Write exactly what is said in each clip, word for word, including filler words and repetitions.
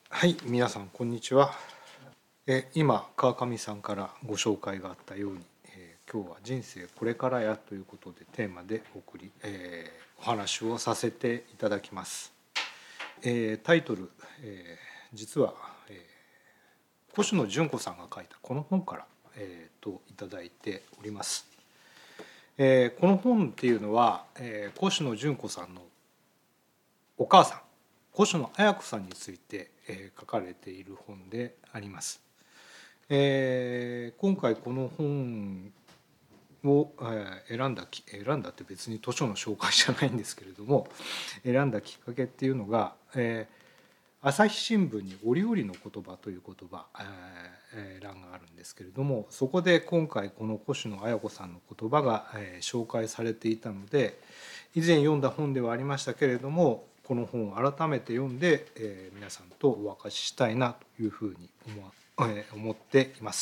はい、皆さんこんにちは。え今川上さんからご紹介があったように、えー今日は人生これからやということでテーマでお送り、えーお話をさせていただきます。えータイトル、えー実は、えー、越野純子さんが書いたこの本から、えー、といただいております。えーこの本っていうのは、えー越野純子さんのお母さん越野綾子さんについて、えー書かれている本であります。えー今回この本をえー選んだき選んだって別に図書の紹介じゃないんですけれども、選んだきっかけっていうのが、えー朝日新聞に折々の言葉という言葉、えー欄があるんですけれども、そこで今回この越野綾子さんの言葉が、えー紹介されていたので、以前読んだ本ではありましたけれども、この本を改めて読んで、えー皆さんとお明かししたいなというふうに思,、えー思っています。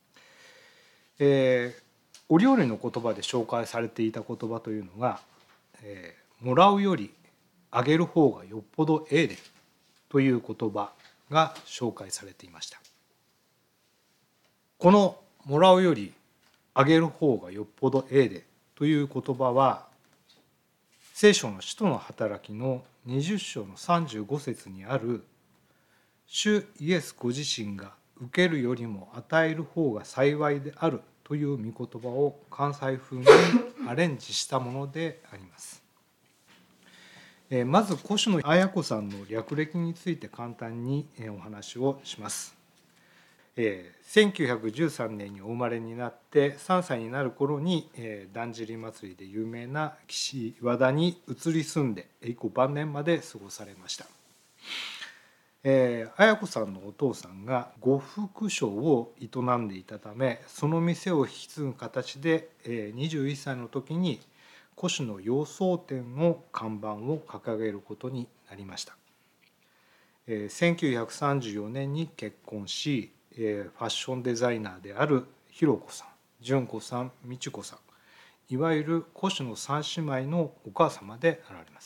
えー折々の言葉で紹介されていた言葉というのが、えーもらうよりあげる方がよっぽどええでという言葉が紹介されていました。このもらうよりあげる方がよっぽどええでという言葉は、聖書の使徒の働きのにじゅっ章のさんじゅうご節にある主イエスご自身が受けるよりも与える方が幸いであるという御言葉を関西風にアレンジしたものであります。まず越野綾子さんの略歴について簡単にお話をします。せんきゅうひゃくじゅうさんねんにお生まれになってさんさいになる頃にだんじり祭りで有名な岸和田に移り住んで以降晩年まで過ごされました。えー、綾子さんのお父さんが呉服商を営んでいたため、その店を引き継ぐ形で、えー、にじゅういっさいの時に越野洋装店の看板を掲げることになりました。えー、せんきゅうひゃくさんじゅうよねんに結婚し、えー、ファッションデザイナーであるひろ子さん、純子さん、美智子さん、いわゆる越野三姉妹のお母様であられます。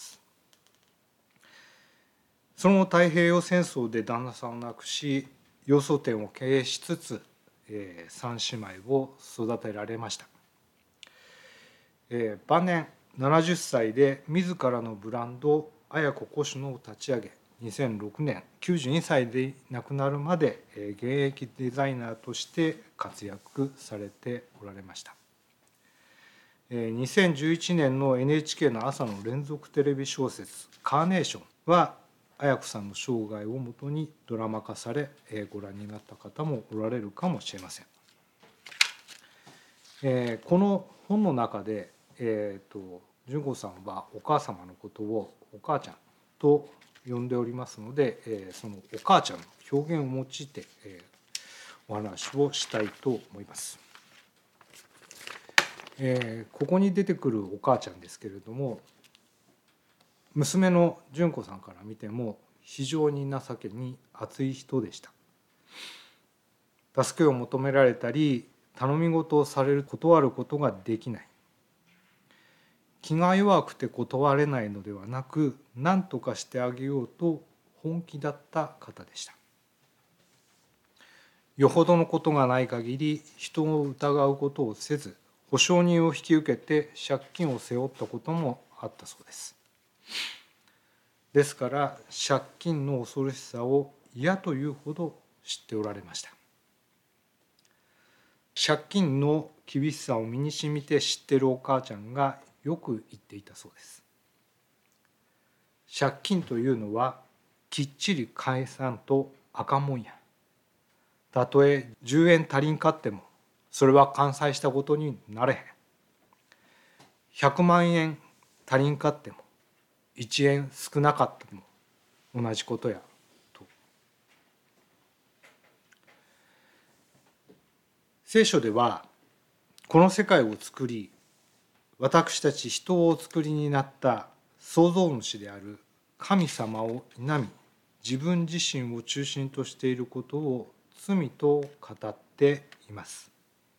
その後太平洋戦争で旦那さんを亡くし、洋装店を経営しつつ、えー、三姉妹を育てられました。えー、晩年ななじゅっさいで自らのブランド綾子越野を立ち上げ、にせんろくねんきゅうじゅうにさいで亡くなるまで現役デザイナーとして活躍されておられました。にせんじゅういちねんの エヌエイチケー の朝の連続テレビ小説「カーネーション」は綾子さんの生涯をもとにドラマ化され、ご覧になった方もおられるかもしれません。この本の中で、えーと、純子さんはお母様のことをお母ちゃんと呼んでおりますので、そのお母ちゃんの表現を用いてお話をしたいと思います。ここに出てくるお母ちゃんですけれども、娘の純子さんから見ても非常に情けに厚い人でした。助けを求められたり頼み事をされる断ることができない、気が弱くて断れないのではなく、何とかしてあげようと本気だった方でした。よほどのことがない限り人を疑うことをせず、保証人を引き受けて借金を背負ったこともあったそうです。ですから借金の恐ろしさを嫌というほど知っておられました。借金の厳しさを身にしみて知っているお母ちゃんがよく言っていたそうです。借金というのはきっちり返さんとあかんもんや。たとえじゅうえん足りんかってもそれは完済したことになれへん。ひゃくまんえん足りんかってもいちえん少なかったも同じことやと。聖書ではこの世界を作り、私たち人をお作りになった創造主である神様を否み、自分自身を中心としていることを罪と語っています。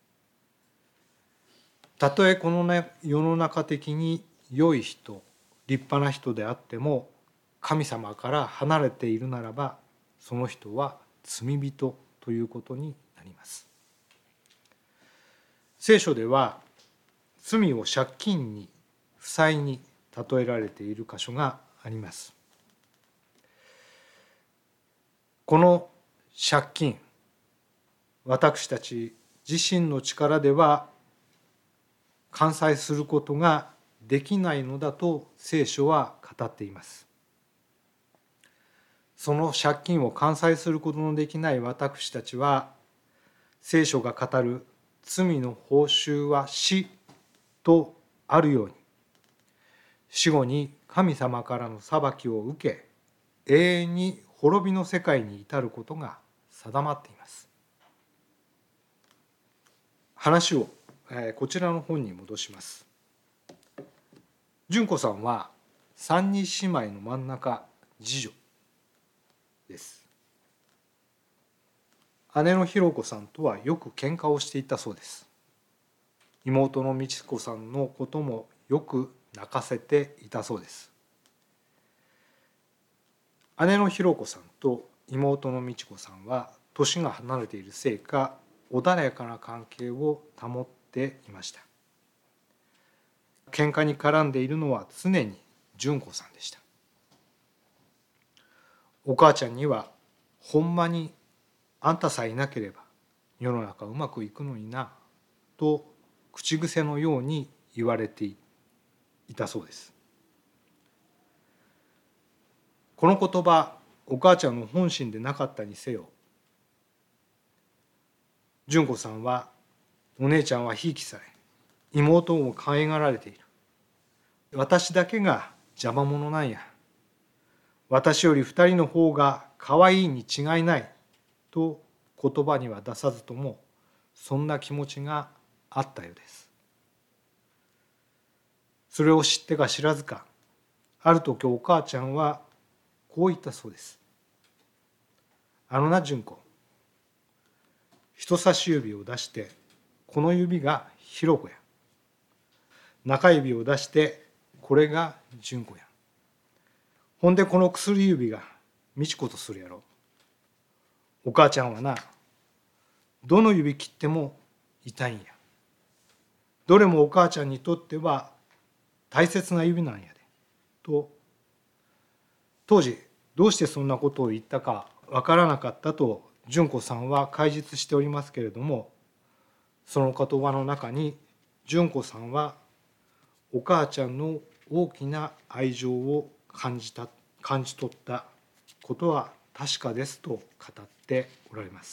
たとえこの世の中的に良い人、立派な人であっても、神様から離れているならばその人は罪人ということになります。聖書では罪を借金に負債に例えられている箇所があります。この借金、私たち自身の力では完済することができないのだと聖書は語っています。その借金を完済することのできない私たちは、聖書が語る罪の報酬は死とあるように、死後に神様からの裁きを受け、永遠に滅びの世界に至ることが定まっています。話をこちらの本に戻します。純子さんは三人姉妹の真ん中次女です。姉のひろ子さんとはよく喧嘩をしていたそうです。妹の美智子さんのこともよく泣かせていたそうです。姉のひろ子さんと妹の美智子さんは年が離れているせいか、穏やかな関係を保っていました。喧嘩に絡んでいるのは常に純子さんでした。お母ちゃんには、ほんまにあんたさえいなければ世の中うまくいくのになと口癖のように言われていたそうです。この言葉、お母ちゃんの本心でなかったにせよ、純子さんは、お姉ちゃんはひいきされ、妹も可愛がられている。私だけが邪魔者なんや。私より二人の方が可愛いに違いないと言葉には出さずとも、そんな気持ちがあったようです。それを知ってか知らずか、ある時お母ちゃんはこう言ったそうです。あのな純子、人差し指を出して、この指がひろ子や。中指を出して、これが純子や。ほんでこの薬指が美智子とするやろ。お母ちゃんはな、どの指切っても痛いんや。どれもお母ちゃんにとっては大切な指なんやで。と、当時どうしてそんなことを言ったかわからなかったと純子さんは解説しておりますけれども、その言葉の中に純子さんはお母ちゃんの大きな愛情を感じた感じ取ったことは確かですと語っておられます。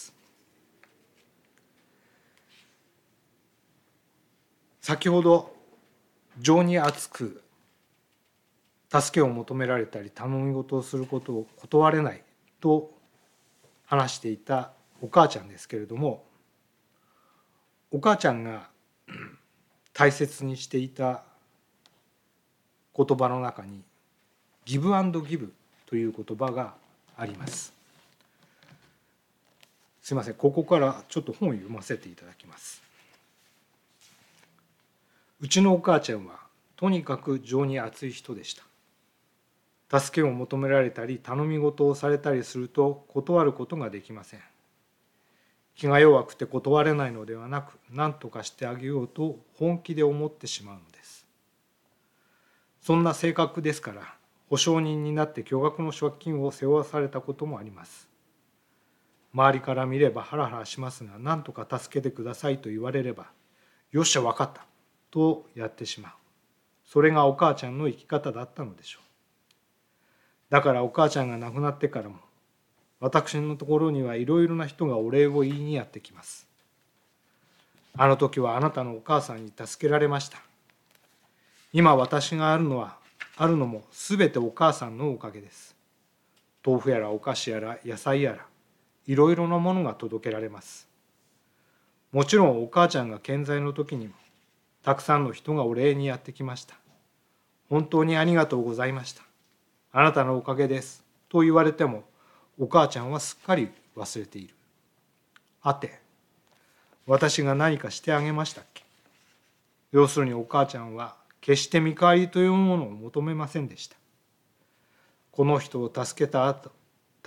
先ほど情に厚く助けを求められたり頼み事をすることを断れないと話していたお母ちゃんですけれども、お母ちゃんが大切にしていた言葉の中にギブアンドギブという言葉があります。すいません、ここからちょっと本を読ませていただきます。うちのお母ちゃんはとにかく情に厚い人でした。助けを求められたり頼み事をされたりすると断ることができません。気が弱くて断れないのではなく、何とかしてあげようと本気で思ってしまうのです。そんな性格ですから、保証人になって巨額の借金を背負わされたこともあります。周りから見ればハラハラしますが、何とか助けてくださいと言われれば、よっしゃ分かったとやってしまう。それがお母ちゃんの生き方だったのでしょう。だからお母ちゃんが亡くなってからも、私のところにはいろいろな人がお礼を言いにやってきます。あの時はあなたのお母さんに助けられました。今私があるのは、あるのもすべてお母さんのおかげです。豆腐やらお菓子やら野菜やら、いろいろなものが届けられます。もちろんお母ちゃんが健在の時にも、たくさんの人がお礼にやってきました。本当にありがとうございました。あなたのおかげです。と言われても、お母ちゃんはすっかり忘れている。はて、私が何かしてあげましたっけ？要するにお母ちゃんは決して見返りというものを求めませんでした。この人を助けたたら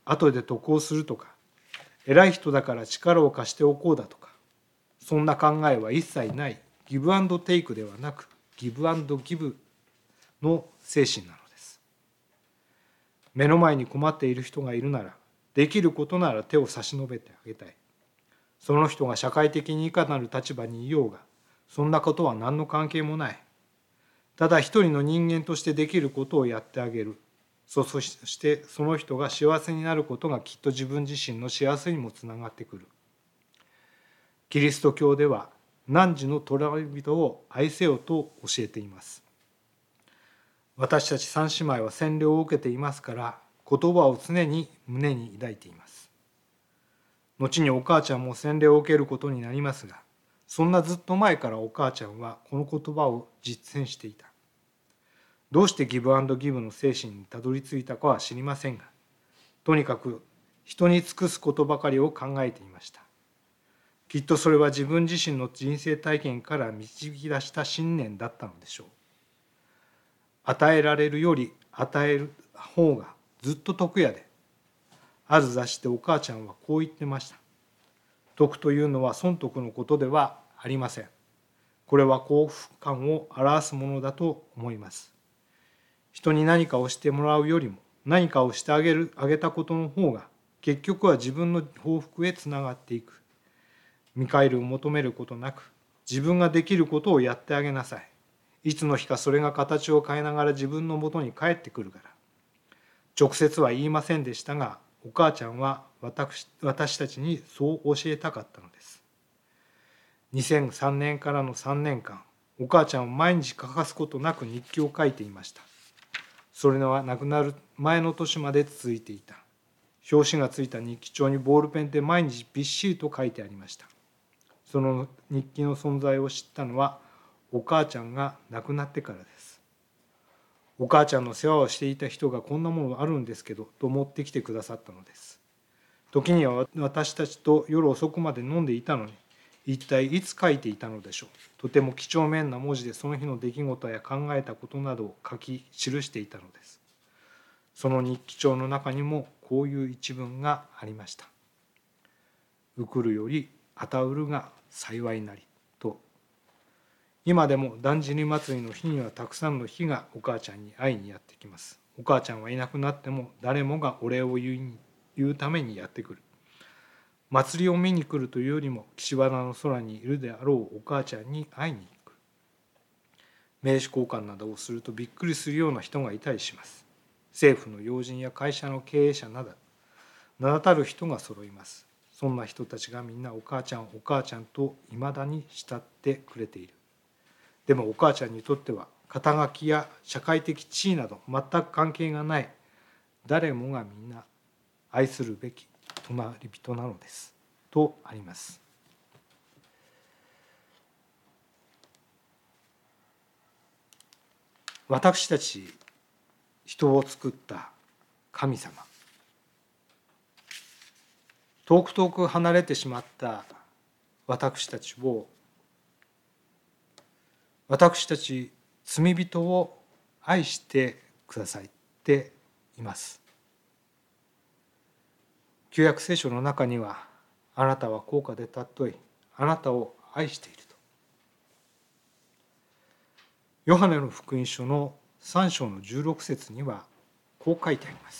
後で得をするとか、偉い人だから力を貸しておこうだとか、そんな考えは一切ないギブアンドテイクではなく、ギブアンドギブの精神なのです。目の前に困っている人がいるなら、できることなら手を差し伸べてあげたい。その人が社会的にいかなる立場にいようが、そんなことは何の関係もない。ただ一人の人間としてできることをやってあげる。そしてその人が幸せになることがきっと自分自身の幸せにもつながってくる。キリスト教では汝の隣人を愛せよと教えています。私たち三姉妹は洗礼を受けていますから、言葉を常に胸に抱いています。後にお母ちゃんも洗礼を受けることになりますが、そんなずっと前からお母ちゃんはこの言葉を実践していた。どうしてギブアンドギブの精神にたどり着いたかは知りませんが、とにかく人に尽くすことばかりを考えていました。きっとそれは自分自身の人生体験から導き出した信念だったのでしょう。与えられるより与える方がずっと得やで。ある雑誌でお母ちゃんはこう言ってました。得というのは損得のことではありません。これは幸福感を表すものだと思います。人に何かをしてもらうよりも何かをしてあげる、あげたことの方が結局は自分の幸福へつながっていく。見返りを求めることなく、自分ができることをやってあげなさい。いつの日かそれが形を変えながら自分のもとに帰ってくるから。直接は言いませんでしたが、お母ちゃんは私、私たちにそう教えたかったのです。にせんさんねんからのさんねんかん、お母ちゃんは毎日欠かすことなく日記を書いていました。それは亡くなる前の年まで続いていた。表紙がついた日記帳にボールペンで毎日びっしりと書いてありました。その日記の存在を知ったのはお母ちゃんが亡くなってからです。お母ちゃんの世話をしていた人がこんなものあるんですけどと持ってきてくださったのです。時には私たちと夜遅くまで飲んでいたのに、一体いつ書いていたのでしょう。とても几帳面な文字でその日の出来事や考えたことなどを書き記していたのです。その日記帳の中にもこういう一文がありました。うくるよりあたうるが幸いなりと。今でもだんじり祭りの日にはたくさんの日がお母ちゃんに会いにやってきます。お母ちゃんはいなくなっても誰もがお礼を言うに言うためにやってくる。祭りを見に来るというよりも岸和田の空にいるであろうお母ちゃんに会いに行く。名刺交換などをするとびっくりするような人がいたりします。政府の要人や会社の経営者など名だたる人が揃います。そんな人たちがみんなお母ちゃんお母ちゃんといまだに慕ってくれている。でもお母ちゃんにとっては肩書きや社会的地位など全く関係がない誰もがみんな愛するべき隣人なのですとあります。私たち人を作った神様、遠く遠く離れてしまった私たちを、私たち罪人を愛してくださっています。旧約聖書の中には、あなたは高価で尊い、あなたを愛していると。ヨハネの福音書のさん章のじゅうろく節にはこう書いてあります。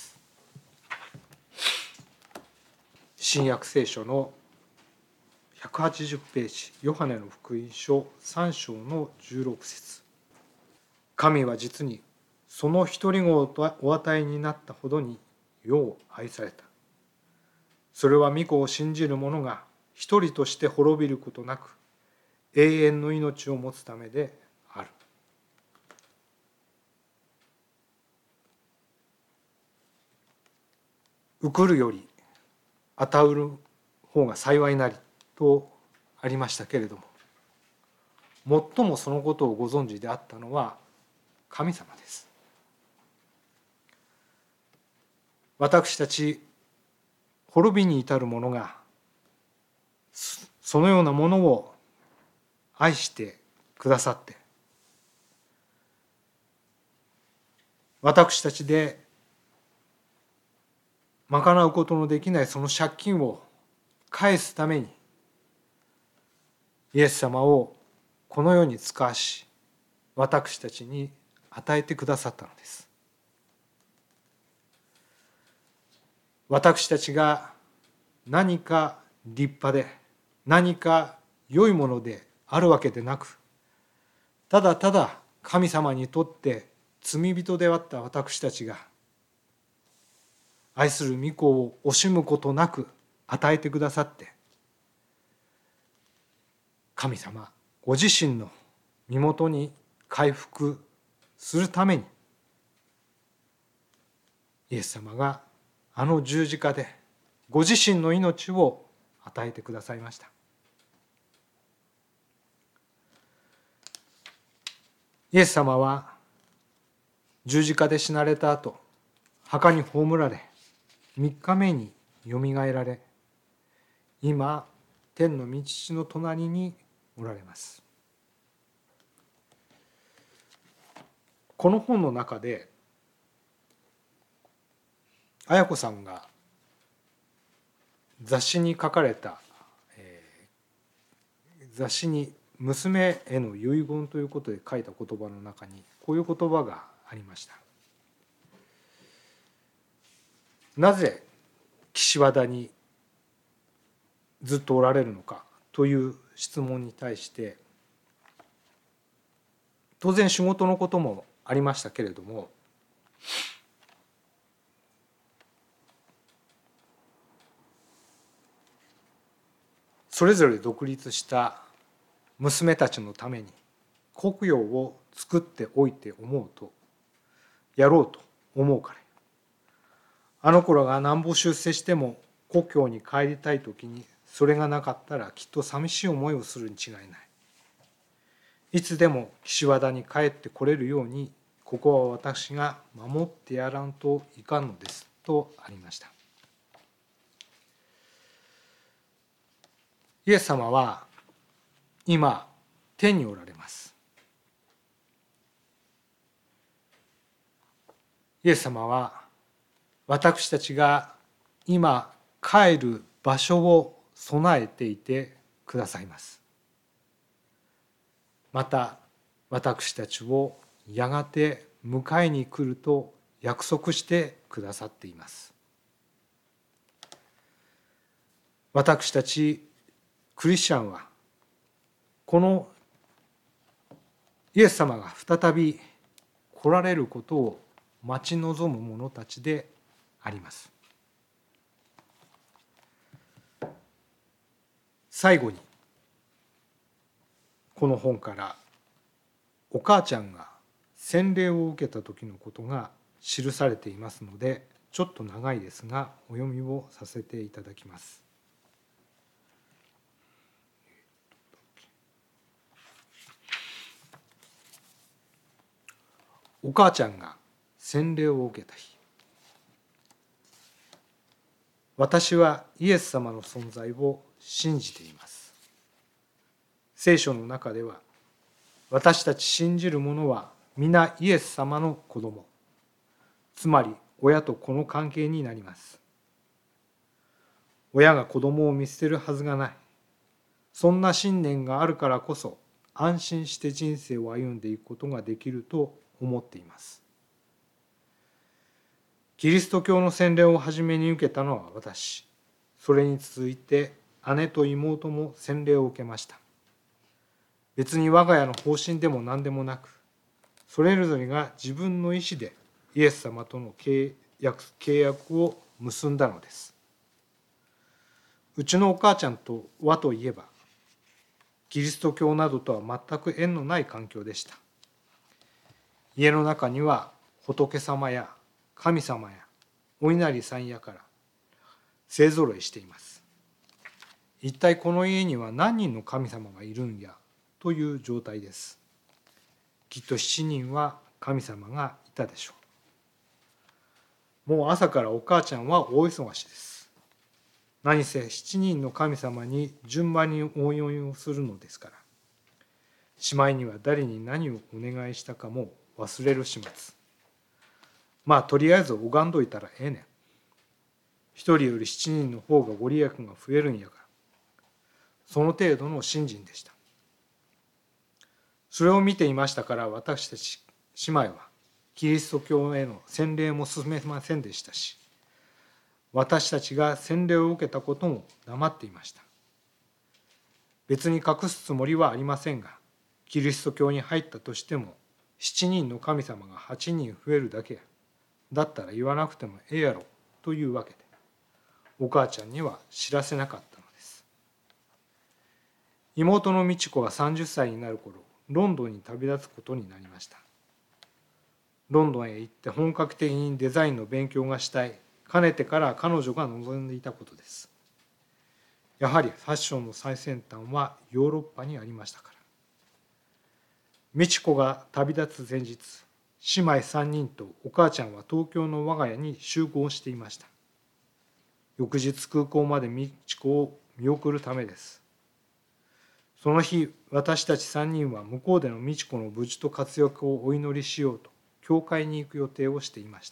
新約聖書のひゃくはちじゅうページ、ヨハネの福音書さん章のじゅうろく節。神は実にその一人子をお与えになったほどに世を愛された。それは御子を信じる者が一人として滅びることなく永遠の命を持つためである。うくるよりあたうる方が幸いなりとありましたけれども、最もそのことをご存知であったのは神様です。私たち滅びに至る者がそのようなものを愛してくださって、私たちで賄うことのできないその借金を返すためにイエス様をこの世に使わし、私たちに与えてくださったのです。私たちが何か立派で何か良いものであるわけでなく、ただただ神様にとって罪人であった私たちが愛する御子を惜しむことなく与えてくださって、神様ご自身の身元に回復するためにイエス様があの十字架でご自身の命を与えてくださいました。イエス様は十字架で死なれた後、墓に葬られ、三日目によみがえられ、今天の御父の隣におられます。この本の中で綾子さんが雑誌に書かれた、えー、雑誌に娘への遺言ということで書いた言葉の中にこういう言葉がありました。なぜ岸和田にずっとおられるのかという質問に対して、当然仕事のこともありましたけれども、それぞれ独立した娘たちのために故郷を作っておいて思うとやろうと思うから、あの頃がなんぼ出世しても故郷に帰りたい時にそれがなかったらきっと寂しい思いをするに違いない。いつでも岸和田に帰ってこれるようにここは私が守ってやらんといかんのですとありました。イエス様は今天におられます。イエス様は私たちが今帰る場所を備えていてくださいます。また私たちをやがて迎えに来ると約束してくださっています。私たちクリスチャンはこのイエス様が再び来られることを待ち望む者たちであります。最後にこの本からお母ちゃんが洗礼を受けた時のことが記されていますので、ちょっと長いですがお読みをさせていただきます。お母ちゃんが洗礼を受けた日、私はイエス様の存在を信じています。聖書の中では私たち信じる者は皆イエス様の子供、つまり親と子の関係になります。親が子供を見捨てるはずがない。そんな信念があるからこそ安心して人生を歩んでいくことができると思っています。キリスト教の洗礼を初めに受けたのは私。それに続いて姉と妹も洗礼を受けました。別に我が家の方針でも何でもなく、それぞれが自分の意思でイエス様との契約、契約を結んだのです。うちのお母ちゃんとはといえば、キリスト教などとは全く縁のない環境でした。家の中には仏様や神様やお稲荷さんやから勢ぞろいしています。一体この家には何人の神様がいるんやという状態です。きっと七人は神様がいたでしょう。もう朝からお母ちゃんは大忙しです。何せ七人の神様に順番に応用をするのですから、しまいには誰に何をお願いしたかも忘れる始末。まあとりあえず拝んどいたらええねん。 一人より七人の方がご利益が増えるんやから、その程度の信心でした。それを見ていましたから、私たち姉妹はキリスト教への洗礼も進めませんでしたし、私たちが洗礼を受けたことも黙っていました。別に隠すつもりはありませんが、キリスト教に入ったとしても七人の神様が八人増えるだけや、だったら言わなくてもええやろというわけで、お母ちゃんには知らせなかったのです。妹の美智子がさんじゅっさいになる頃、ロンドンに旅立つことになりました。ロンドンへ行って本格的にデザインの勉強がしたい、かねてから彼女が望んでいたことです。やはりファッションの最先端はヨーロッパにありましたから。美智子が旅立つ前日、姉妹さんにんとお母ちゃんは東京の我が家に集合していました。翌日空港まで美智子を見送るためです。その日、私たちさんにんは向こうでの美智子の無事と活躍をお祈りしようと教会に行く予定をしていました。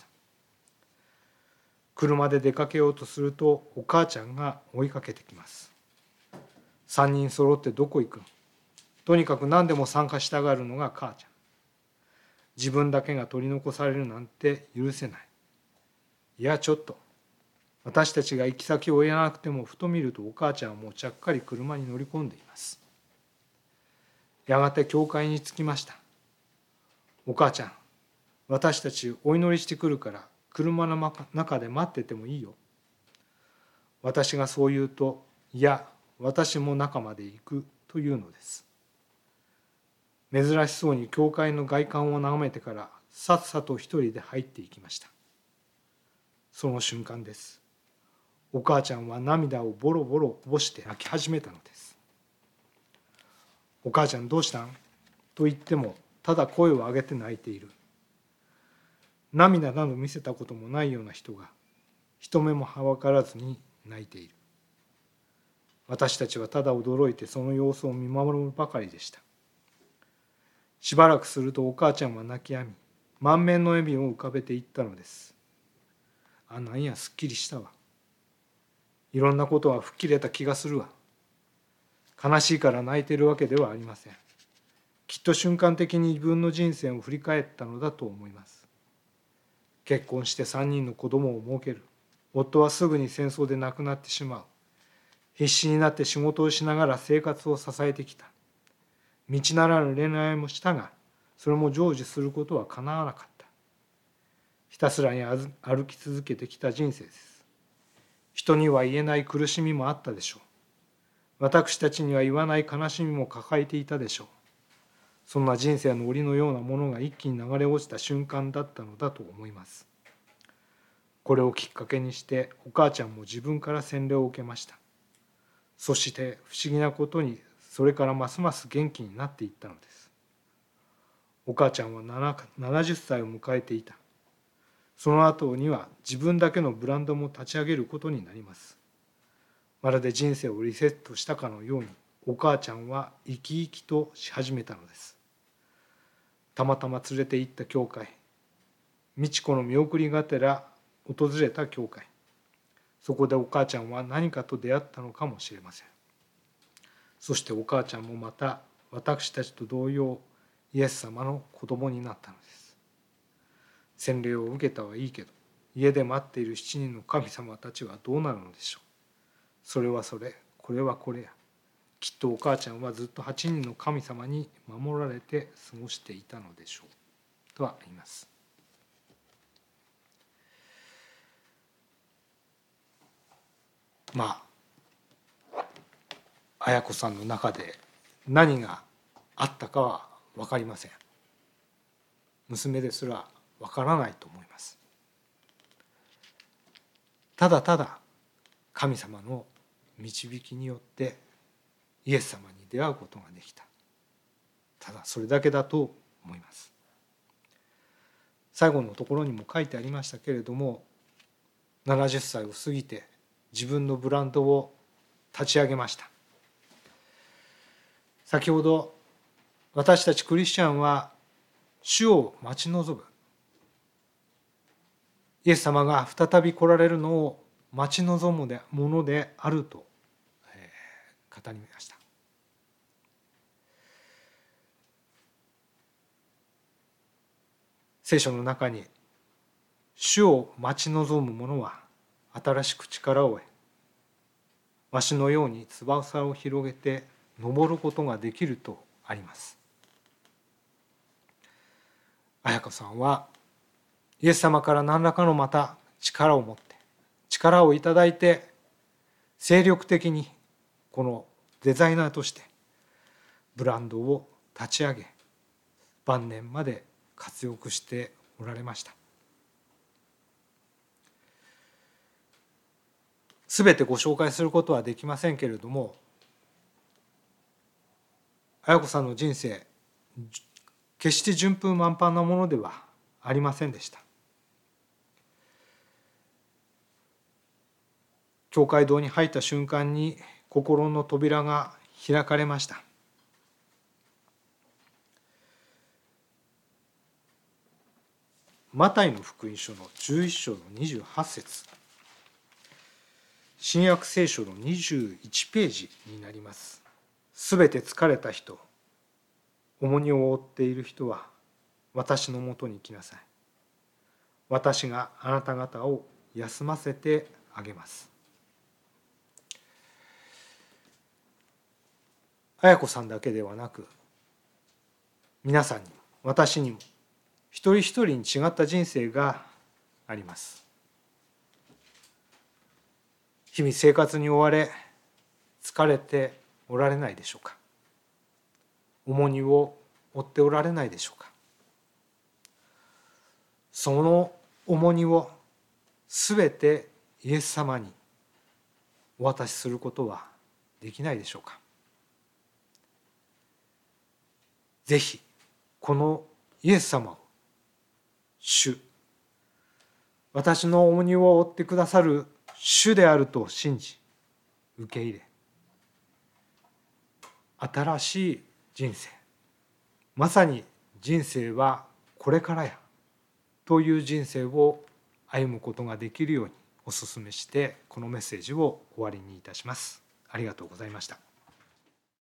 車で出かけようとすると、お母ちゃんが追いかけてきます。さんにん揃ってどこ行くの？とにかく何でも参加したがるのが母ちゃん。自分だけが取り残されるなんて許せない。いやちょっと。私たちが行き先を言わなくても、ふと見るとお母ちゃんはもうちゃっかり車に乗り込んでいます。やがて教会に着きました。お母ちゃん、私たちお祈りしてくるから車の中で待っててもいいよ。私がそう言うと、いや、私も中まで行くというのです。珍しそうに教会の外観を眺めてから、さっさと一人で入っていきました。その瞬間です。お母ちゃんは涙をボロボロこぼして泣き始めたのです。お母ちゃんどうしたん？と言っても、ただ声を上げて泣いている。涙など見せたこともないような人が、人目もはばからずに泣いている。私たちはただ驚いてその様子を見守るばかりでした。しばらくするとお母ちゃんは泣き止み、満面の笑みを浮かべていったのです。あ、なんや、すっきりしたわ。いろんなことは吹っ切れた気がするわ。悲しいから泣いているわけではありません。きっと瞬間的に自分の人生を振り返ったのだと思います。結婚してさんにんの子供を設ける。夫はすぐに戦争で亡くなってしまう。必死になって仕事をしながら生活を支えてきた。道ならぬ恋愛もしたが、それも成就することはかなわなかった。ひたすらに歩き続けてきた人生です。人には言えない苦しみもあったでしょう。私たちには言わない悲しみも抱えていたでしょう。そんな人生の檻のようなものが一気に流れ落ちた瞬間だったのだと思います。これをきっかけにしてお母ちゃんも自分から洗礼を受けました。そして不思議なことに、それからますます元気になっていったのです。お母ちゃんはななじゅっさいを迎えていた。その後には自分だけのブランドも立ち上げることになります。まるで人生をリセットしたかのように、お母ちゃんは生き生きとし始めたのです。たまたま連れて行った教会、美智子の見送りがてら訪れた教会、そこでお母ちゃんは何かと出会ったのかもしれません。そしてお母ちゃんもまた私たちと同様、イエス様の子供になったのです。洗礼を受けたはいいけど、家で待っている七人の神様たちはどうなるのでしょう。それはそれ、これはこれや。きっとお母ちゃんはずっと八人の神様に守られて過ごしていたのでしょうとは言います。まあ綾子さんの中で何があったかは分かりません。娘ですら分からないと思います。ただただ神様の導きによってイエス様に出会うことができた。ただそれだけだと思います。最後のところにも書いてありましたけれども、ななじゅっさいを過ぎて自分のブランドを立ち上げました。先ほど私たちクリスチャンは主を待ち望む、イエス様が再び来られるのを待ち望むものであると語りました。聖書の中に、主を待ち望む者は新しく力を得、わしのように翼を広げて登ることができるとあります。彩子さんはイエス様から何らかのまた力を持って、力をいただいて、精力的にこのデザイナーとしてブランドを立ち上げ、晩年まで活躍しておられました。すべてご紹介することはできませんけれども、綾子さんの人生、決して順風満帆なものではありませんでした。教会堂に入った瞬間に心の扉が開かれました。マタイの福音書のじゅういっ章のにじゅうはち節、新約聖書のにじゅういちページになります。すべて疲れた人、重荷を負っている人は私のもとに来なさい。私があなた方を休ませてあげます。綾子さんだけではなく、皆さんにも私にも一人一人に違った人生があります。日々生活に追われ疲れておられないでしょうか。重荷を負っておられないでしょうか。その重荷をすべてイエス様にお渡しすることはできないでしょうか。ぜひこのイエス様を主、私の重荷を負ってくださる主であると信じ受け入れ、新しい人生、まさに人生はこれからやという人生を歩むことができるようにお勧めして、このメッセージを終わりにいたします。ありがとうございました。